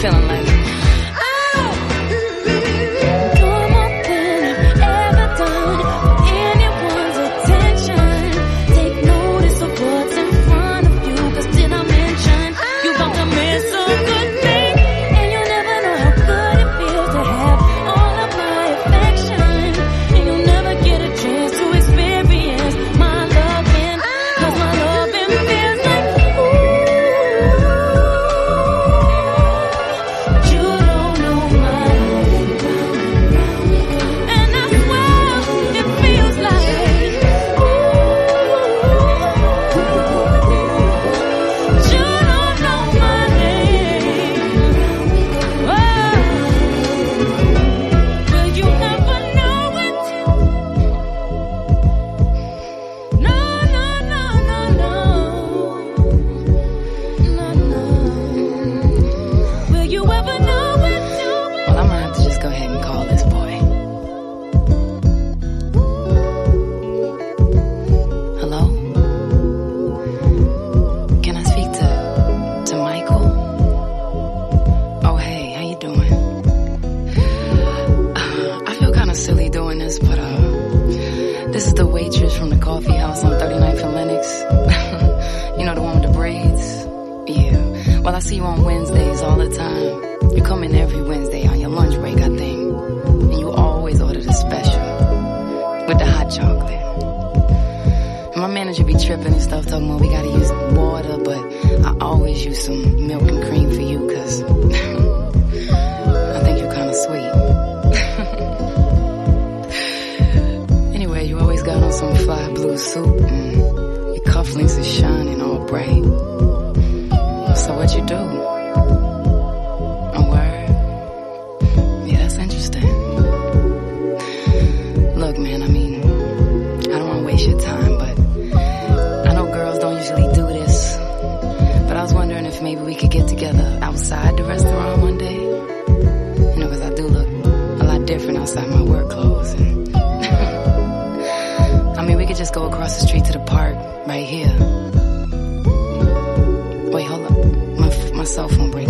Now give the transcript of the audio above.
feeling like this is the waitress from the coffee house on 39th and Lenox. You know, the one with the braids? Yeah. Well, I see you on Wednesdays all the time. You come in every Wednesday on your lunch break, I think. And you always order the special with the hot chocolate. And my manager be tripping and stuff, talking about we gotta use water, but I always use some milk and cream for you, cause I think you're kinda sweet. You always got on some fly blue suit and your cufflinks is shining all bright. So what you do? A word? Yeah, that's interesting. Look, man, I mean, I don't want to waste your time, but I know girls don't usually do this. But I was wondering if maybe we could get together outside the restaurant one day. You know, because I do look a lot different outside my work clothes. And I mean, we could just go across the street to the park right here. Wait, hold up. My cell phone breaks.